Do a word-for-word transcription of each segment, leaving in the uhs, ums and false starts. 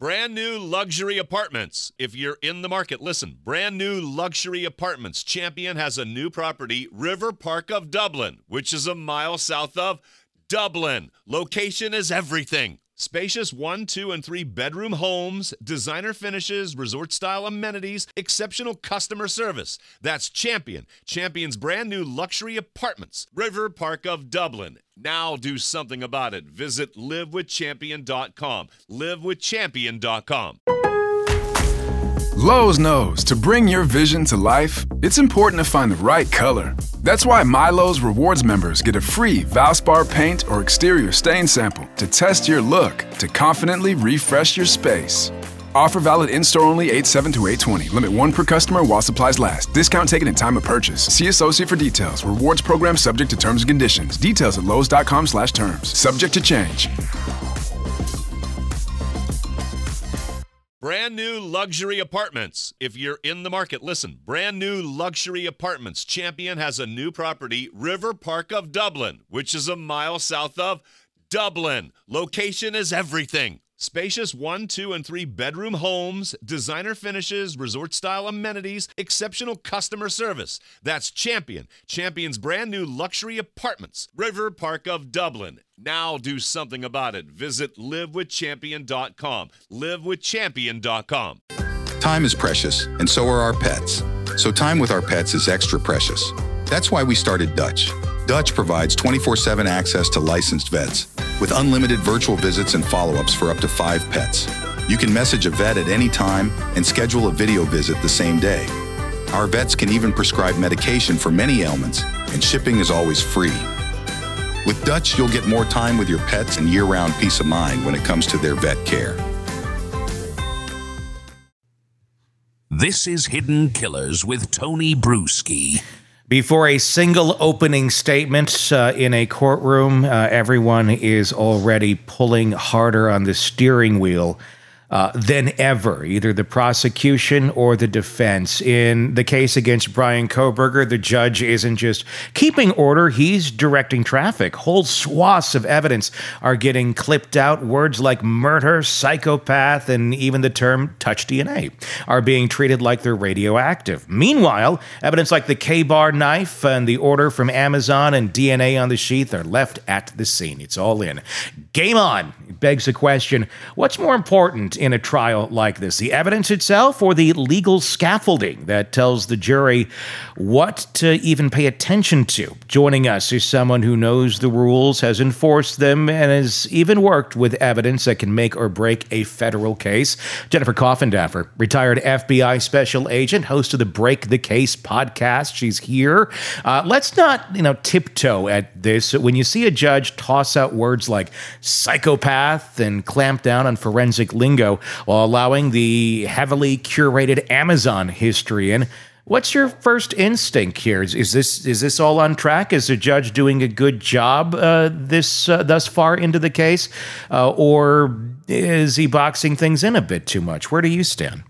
Brand new luxury apartments. If you're in the market, listen. Brand new luxury apartments. Champion has a new property, River Park of Dublin, which is a mile south of Dublin. Location is everything. Spacious one, two, and three bedroom homes, designer finishes, resort-style amenities, exceptional customer service. That's Champion. Champion's brand new luxury apartments. River Park of Dublin. Now do something about it. Visit live with champion dot com. live with champion dot com. Lowe's knows to bring your vision to life, it's important to find the right color. That's why MyLowe's Rewards members get a free Valspar paint or exterior stain sample to test your look to confidently refresh your space. Offer valid in-store only eight seven to eight twenty. Limit one per customer while supplies last. Discount taken in time of purchase. See associate for details. Rewards program subject to terms and conditions. Details at lowes dot com slash terms. Subject to change. Brand new luxury apartments. If you're in the market, listen. Brand new luxury apartments. Champion has a new property, River Park of Dublin, which is a mile south of Dublin. Location is everything. Spacious one, two, and three bedroom homes, designer finishes, resort-style amenities, exceptional customer service. That's Champion. Champion's brand new luxury apartments. River Park of Dublin. Now do something about it. Visit live with champion dot com. live with champion dot com. Time is precious, and so are our pets. So time with our pets is extra precious. That's why we started Dutch. Dutch provides twenty-four seven access to licensed vets with unlimited virtual visits and follow-ups for up to five pets. You can message a vet at any time and schedule a video visit the same day. Our vets can even prescribe medication for many ailments, and shipping is always free. With Dutch, you'll get more time with your pets and year-round peace of mind when it comes to their vet care. This is Hidden Killers with Tony Bruschi. Before a single opening statement uh, in a courtroom, uh, everyone is already pulling harder on the steering wheel uh, than ever, either the prosecution or the defense. In the case against Bryan Kohberger, the judge isn't just keeping order, he's directing traffic. Whole swaths of evidence are getting clipped out. Words like murder, psychopath, and even the term touch D N A are being treated like they're radioactive. Meanwhile, evidence like the K-Bar knife and the order from Amazon and D N A on the sheath are left at the scene. It's all in. Game on. It begs the question, what's more important in a trial like this, the evidence itself or the legal scaffolding that tells the jury what to even pay attention to? Joining us is someone who knows the rules, has enforced them, and has even worked with evidence that can make or break a federal case. Jennifer Coffindaffer, retired F B I special agent, host of the Break the Case podcast. She's here. Uh, let's not, you know, tiptoe at this. When you see a judge toss out words like psychopath and clamp down on forensic lingo while allowing the heavily curated Amazon history in, what's your first instinct here? Is, is this is this all on track? Is the judge doing a good job uh, this uh, thus far into the case, uh, or is he boxing things in a bit too much? Where do you stand?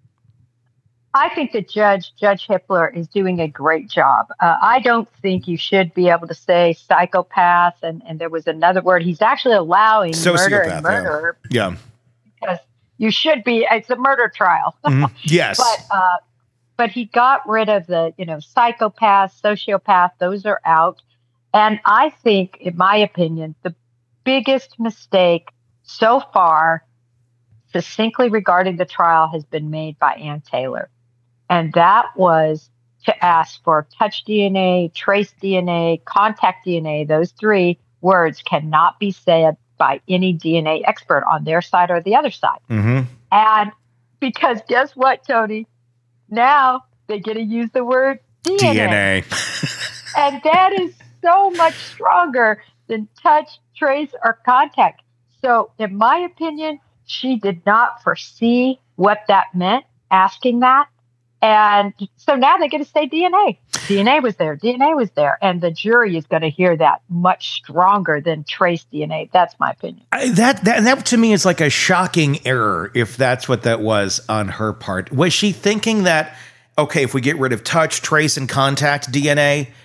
I think that Judge Judge Hippler is doing a great job. Uh, I don't think you should be able to say psychopath, and, and there was another word. He's actually allowing Sociopath, murder and murder. Yeah. yeah. Because you should be, it's a murder trial. Mm-hmm. Yes. but uh, but he got rid of the, you know, psychopath, sociopath, those are out. And I think, in my opinion, the biggest mistake so far, succinctly regarding the trial, has been made by Ann Taylor. And that was to ask for touch D N A, trace D N A, contact D N A. Those three words cannot be said by any D N A expert on their side or the other side. Mm-hmm. And because guess what, Tony? Now they get to use the word D N A. D N A. And that is so much stronger than touch, trace, or contact. So in my opinion, she did not foresee what that meant, asking that. And so now they get to say D N A. D N A was there. D N A was there. And the jury is going to hear that much stronger than trace D N A. That's my opinion. I, that, that that to me is like a shocking error, if that's what that was on her part. Was she thinking that, okay, if we get rid of touch, trace, and contact D N A,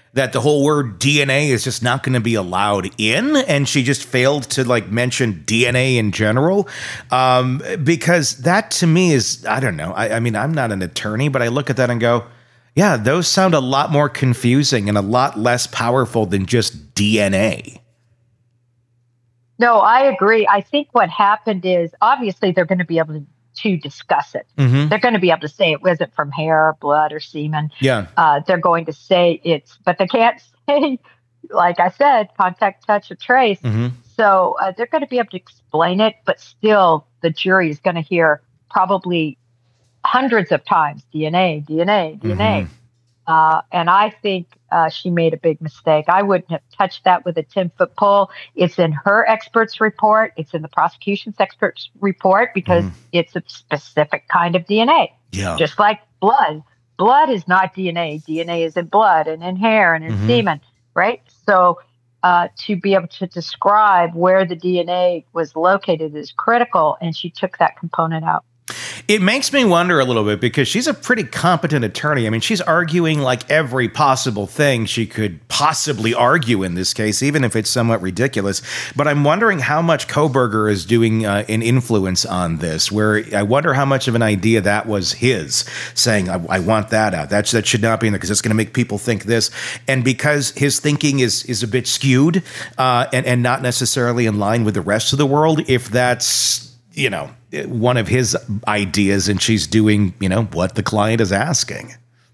that the whole word D N A is just not going to be allowed in, and she just failed to like mention D N A in general, um, because that to me is, I don't know. I, I mean, I'm not an attorney, but I look at that and go, yeah, those sound a lot more confusing and a lot less powerful than just D N A. No, I agree. I think what happened is obviously they're going to be able to, to discuss it. Mm-hmm. They're going to be able to say it wasn't from hair, blood, or semen. Yeah. Uh, they're going to say it's, but they can't say, like I said, contact, touch, or trace. Mm-hmm. So uh, they're going to be able to explain it, but still the jury is going to hear probably hundreds of times D N A, D N A, D N A. Mm-hmm. Uh, and I think uh, she made a big mistake. I wouldn't have touched that with a ten-foot pole. It's in her expert's report. It's in the prosecution's expert's report because mm. it's a specific kind of D N A. Yeah. Just like blood. Blood is not D N A. D N A is in blood and in hair and in mm-hmm. semen, right? So uh, to be able to describe where the D N A was located is critical, and she took that component out. It makes me wonder a little bit because she's a pretty competent attorney. I mean, she's arguing like every possible thing she could possibly argue in this case, even if it's somewhat ridiculous. But I'm wondering how much Kohberger is doing uh, an influence on this, where I wonder how much of an idea that was his, saying, I, I want that out. That, that should not be in there because it's going to make people think this. And because his thinking is is a bit skewed uh, and, and not necessarily in line with the rest of the world, if that's, you know, one of his ideas and she's doing, you know, what the client is asking.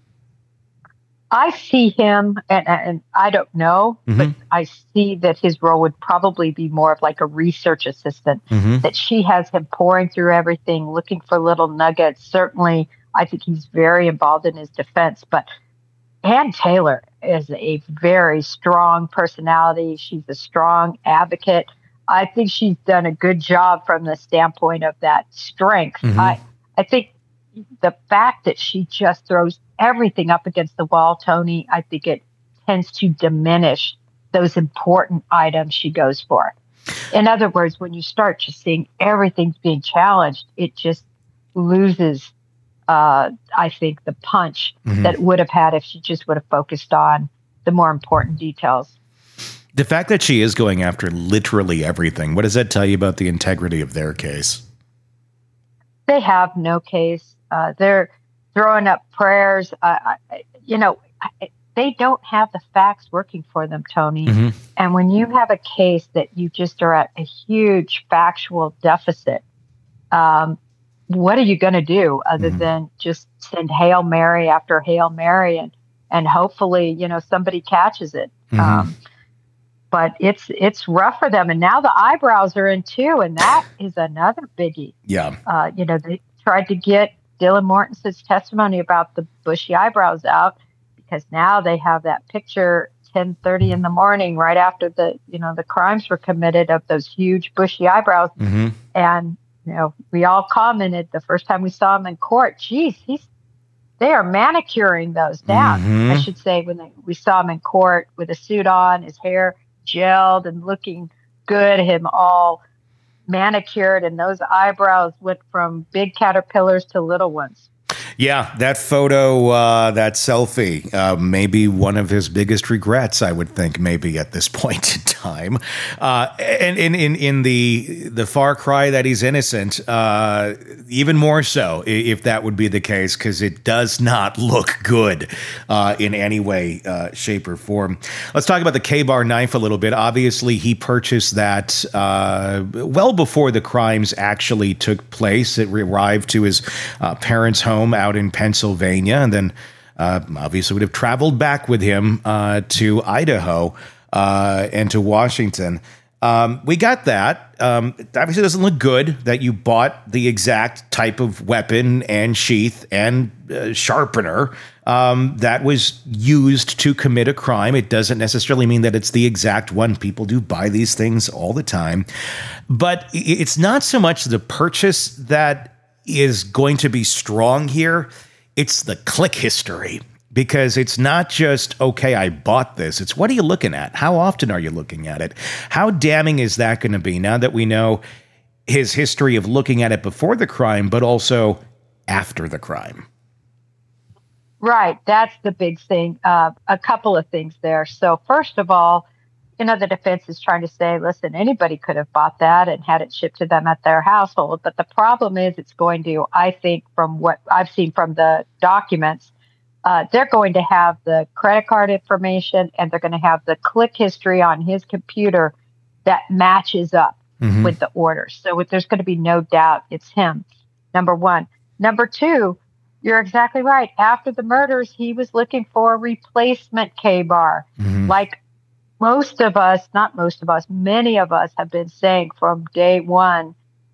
I see him, and, and I don't know, mm-hmm. but I see that his role would probably be more of like a research assistant, mm-hmm. that she has him pouring through everything, looking for little nuggets. Certainly, I think he's very involved in his defense, but Ann Taylor is a very strong personality. She's a strong advocate. I think she's done a good job from the standpoint of that strength. Mm-hmm. I, I think the fact that she just throws everything up against the wall, Tony, I think it tends to diminish those important items she goes for. In other words, when you start just seeing everything's being challenged, it just loses, uh, I think, the punch mm-hmm. that it would have had if she just would have focused on the more important details. The fact that she is going after literally everything, what does that tell you about the integrity of their case? They have no case. Uh, they're throwing up prayers. Uh, I, you know, I, they don't have the facts working for them, Tony. Mm-hmm. And when you have a case that you just are at a huge factual deficit, um, what are you going to do other mm-hmm. than just send Hail Mary after Hail Mary and, and hopefully, you know, somebody catches it. Mm-hmm. Um, But it's it's rough for them. And now the eyebrows are in too. And that is another biggie. Yeah. Uh, you know, they tried to get Dylan Mortensen's testimony about the bushy eyebrows out because now they have that picture ten thirty in the morning right after the, you know, the crimes were committed of those huge bushy eyebrows. Mm-hmm. And, you know, we all commented the first time we saw him in court, geez, he's they are manicuring those down. Mm-hmm. I should say when they, we saw him in court with a suit on, his hair gelled and looking good, him all manicured, and those eyebrows went from big caterpillars to little ones. Yeah, that photo, uh, that selfie, uh, maybe one of his biggest regrets, I would think, maybe at this point in time. Uh, and in, in, in the the far cry that he's innocent, uh, even more so, if that would be the case, because it does not look good uh, in any way, uh, shape, or form. Let's talk about the K-Bar knife a little bit. Obviously, he purchased that uh, well before the crimes actually took place. It arrived to his uh, parents' home out in Pennsylvania, and then uh, obviously would have traveled back with him uh, to Idaho uh, and to Washington. Um, we got that. Um, it obviously doesn't look good that you bought the exact type of weapon and sheath and uh, sharpener um, that was used to commit a crime. It doesn't necessarily mean that it's the exact one. People do buy these things all the time. But it's not so much the purchase that is going to be strong here. It's the click history, because it's not just, okay, I bought this. It's what are you looking at? How often are you looking at it? How damning is that going to be now that we know his history of looking at it before the crime, but also after the crime? Right. That's the big thing. Uh, a couple of things there. So first of all, you know, the defense is trying to say, listen, anybody could have bought that and had it shipped to them at their household. But the problem is it's going to, I think, from what I've seen from the documents, uh, they're going to have the credit card information and they're going to have the click history on his computer that matches up mm-hmm. with the order. So if there's going to be no doubt it's him, number one. Number two, you're exactly right. After the murders, he was looking for a replacement K-bar. Mm-hmm. Like most of us, not most of us, many of us have been saying from day one,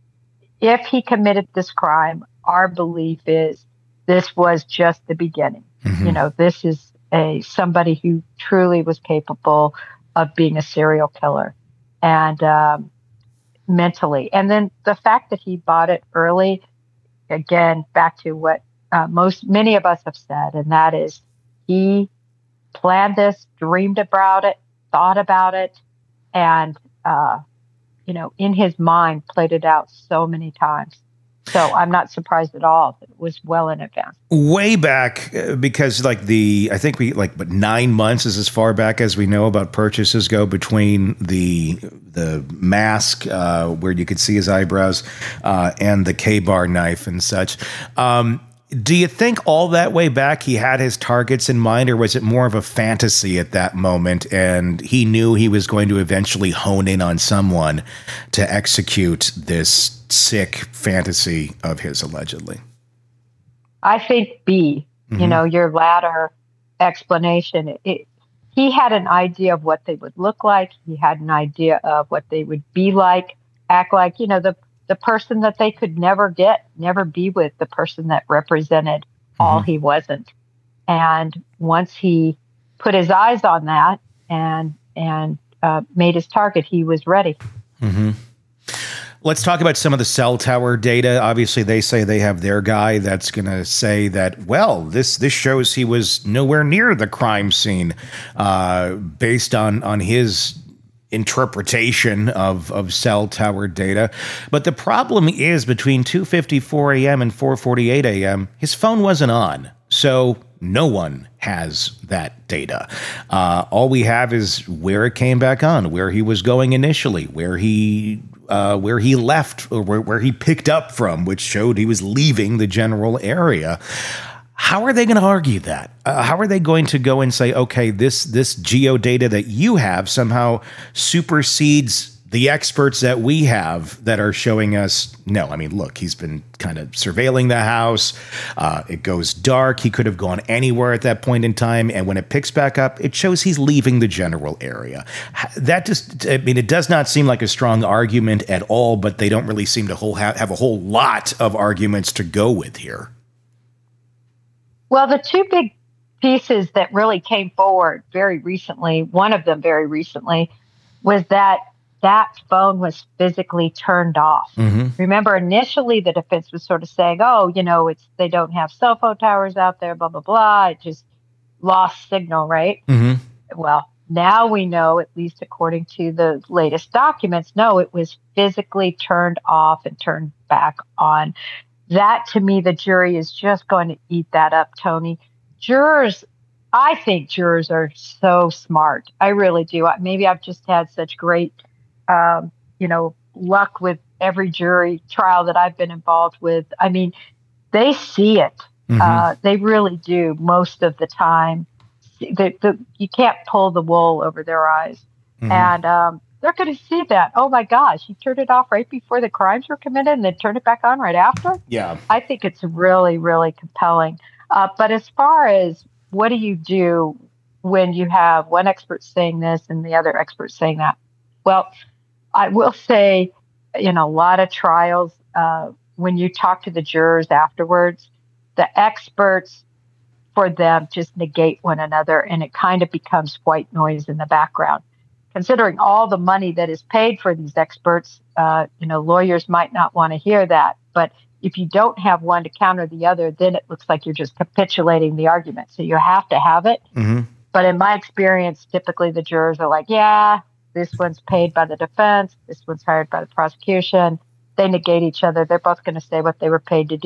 if he committed this crime, our belief is this was just the beginning. Mm-hmm. You know, this is a somebody who truly was capable of being a serial killer and um, mentally. And then the fact that he bought it early, again, back to what Uh, most, many of us have said, and that is he planned this, dreamed about it, thought about it, and, uh, you know, in his mind played it out so many times. So I'm not surprised at all that it was well in advance. Way back, uh, because like the, I think we like, but nine months is as far back as we know about purchases go between the the mask uh, where you could see his eyebrows uh, and the K-bar knife and such. Um, Do you think all that way back he had his targets in mind, or was it more of a fantasy at that moment and he knew he was going to eventually hone in on someone to execute this sick fantasy of his, allegedly? I think B, mm-hmm. you know, your latter explanation. It, it, he had an idea of what they would look like. He had an idea of what they would be like, act like, you know, the the person that they could never get, never be with, the person that represented mm-hmm. all he wasn't. And once he put his eyes on that and and uh, made his target, he was ready. Mm-hmm. Let's talk about some of the cell tower data. Obviously, they say they have their guy that's going to say that, well, this this shows he was nowhere near the crime scene uh, based on, on his interpretation of, of cell tower data. But the problem is between two fifty-four a.m. and four forty-eight a.m., his phone wasn't on. So no one has that data. Uh, all we have is where it came back on, where he was going initially, where he uh, where he left, or where, where he picked up from, which showed he was leaving the general area. How are they going to argue that? Uh, how are they going to go and say, okay, this this geo data that you have somehow supersedes the experts that we have that are showing us, no, I mean, look, he's been kind of surveilling the house. Uh, it goes dark. He could have gone anywhere at that point in time. And when it picks back up, it shows he's leaving the general area. That just, I mean, it does not seem like a strong argument at all, but they don't really seem to whole, have a whole lot of arguments to go with here. Well, the two big pieces that really came forward very recently, one of them very recently, was that that phone was physically turned off. Mm-hmm. Remember, initially the defense was sort of saying, oh, you know, it's they don't have cell phone towers out there, blah, blah, blah. It just lost signal, right? Mm-hmm. Well, now we know, at least according to the latest documents, no, it was physically turned off and turned back on. That, to me, the jury is just going to eat that up, Tony. Jurors, I think jurors are so smart. I really do. Maybe I've just had such great, um, you know, luck with every jury trial that I've been involved with. I mean, they see it. Mm-hmm. Uh, they really do most of the time. The, the, you can't pull the wool over their eyes. Mm-hmm. And um, they're going to see that. Oh, my gosh, you turned it off right before the crimes were committed and then turned it back on right after? Yeah. I think it's really, really compelling. Uh, but as far as what do you do when you have one expert saying this and the other expert saying that? Well, I will say in a lot of trials, uh, when you talk to the jurors afterwards, the experts, for them, just negate one another, and it kind of becomes white noise in the background. Considering all the money that is paid for these experts, uh, you know, lawyers might not want to hear that. But if you don't have one to counter the other, then it looks like you're just capitulating the argument. So you have to have it. Mm-hmm. But in my experience, typically the jurors are like, yeah, this one's paid by the defense. This one's hired by the prosecution. They negate each other. They're both going to say what they were paid to do.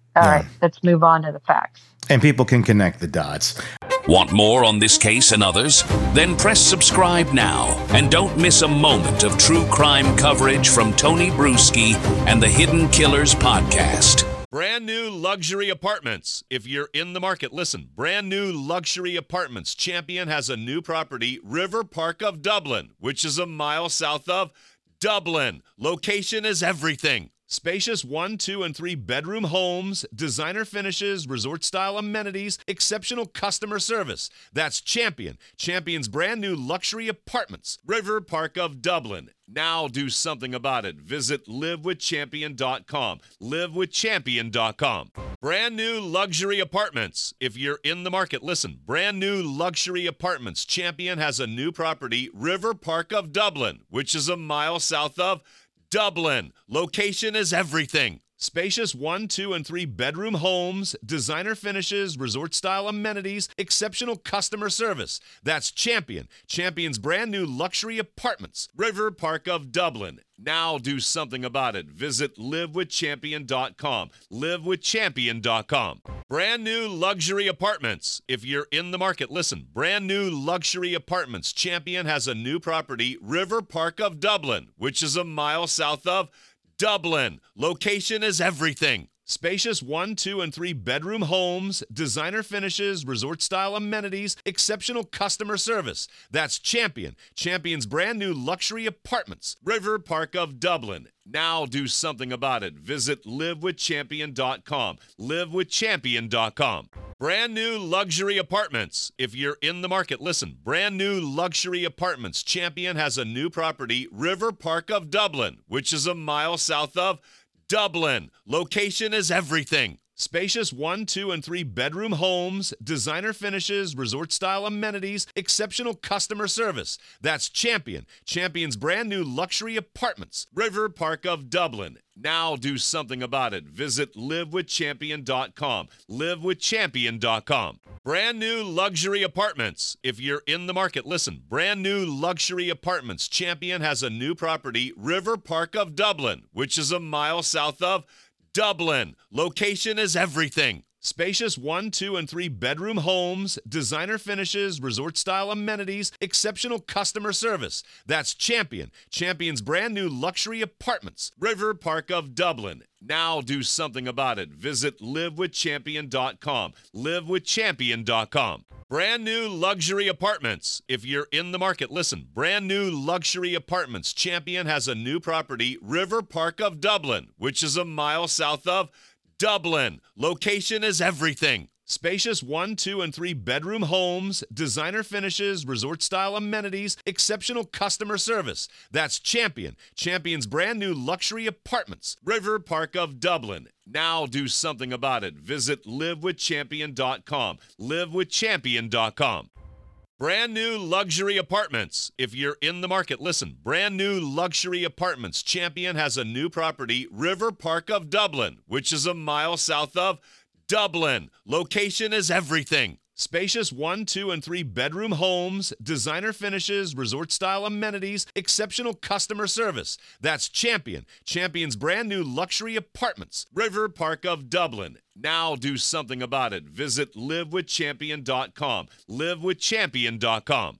All Yeah. right, let's move on to the facts. And people can connect the dots. Want more on this case and others? Then press subscribe now and don't miss a moment of true crime coverage from Tony Bruschi and the Hidden Killers podcast. Brand new luxury apartments. If you're in the market, listen. Brand new luxury apartments. Champion has a new property, River Park of Dublin, which is a mile south of Dublin. Location is everything. Spacious one, two, and three bedroom homes, designer finishes, resort-style amenities, exceptional customer service. That's Champion. Champion's brand new luxury apartments, River Park of Dublin. Now do something about it. Visit live with champion dot com. live with champion dot com. Brand new luxury apartments. If you're in the market, listen. Brand new luxury apartments. Champion has a new property, River Park of Dublin, which is a mile south of Dublin. Location is everything. Spacious one, two, and three bedroom homes, designer finishes, resort-style amenities, exceptional customer service. That's Champion. Champion's brand new luxury apartments, River Park of Dublin. Now do something about it. Visit live with champion dot com. live with champion dot com. Brand new luxury apartments. If you're in the market, listen. Brand new luxury apartments. Champion has a new property, River Park of Dublin, which is a mile south of Dublin. Location is everything. Spacious one, two, and three bedroom homes, designer finishes, resort-style amenities, exceptional customer service. That's Champion. Champion's brand new luxury apartments, River Park of Dublin. Now do something about it. Visit live with champion dot com. live with champion dot com. Brand new luxury apartments. If you're in the market, listen. Brand new luxury apartments. Champion has a new property, River Park of Dublin, which is a mile south of Dublin. Location is everything. Spacious one, two, and three bedroom homes, designer finishes, resort-style amenities, exceptional customer service. That's Champion. Champion's brand new luxury apartments, River Park of Dublin. Now do something about it. Visit live with champion dot com. live with champion dot com. Brand new luxury apartments. If you're in the market, listen. Brand new luxury apartments. Champion has a new property, River Park of Dublin, which is a mile south of Dublin. Location is everything. Spacious one, two, and three bedroom homes, designer finishes, resort-style amenities, exceptional customer service. That's Champion. Champion's brand new luxury apartments, River Park of Dublin. Now do something about it. Visit live with champion dot com. live with champion dot com. Brand new luxury apartments. If you're in the market, listen. Brand new luxury apartments. Champion has a new property, River Park of Dublin, which is a mile south of Dublin. Location is everything. Spacious one, two, and three bedroom homes, designer finishes, resort-style amenities, exceptional customer service. That's Champion. Champion's brand new luxury apartments, River Park of Dublin. Now do something about it. Visit live with champion dot com. live with champion dot com. Brand new luxury apartments. If you're in the market, listen. Brand new luxury apartments. Champion has a new property, River Park of Dublin, which is a mile south of Dublin. Location is everything. Spacious one, two, and three bedroom homes, designer finishes, resort-style amenities, exceptional customer service. That's Champion. Champion's brand new luxury apartments, River Park of Dublin. Now do something about it. Visit live with champion dot com. live with champion dot com.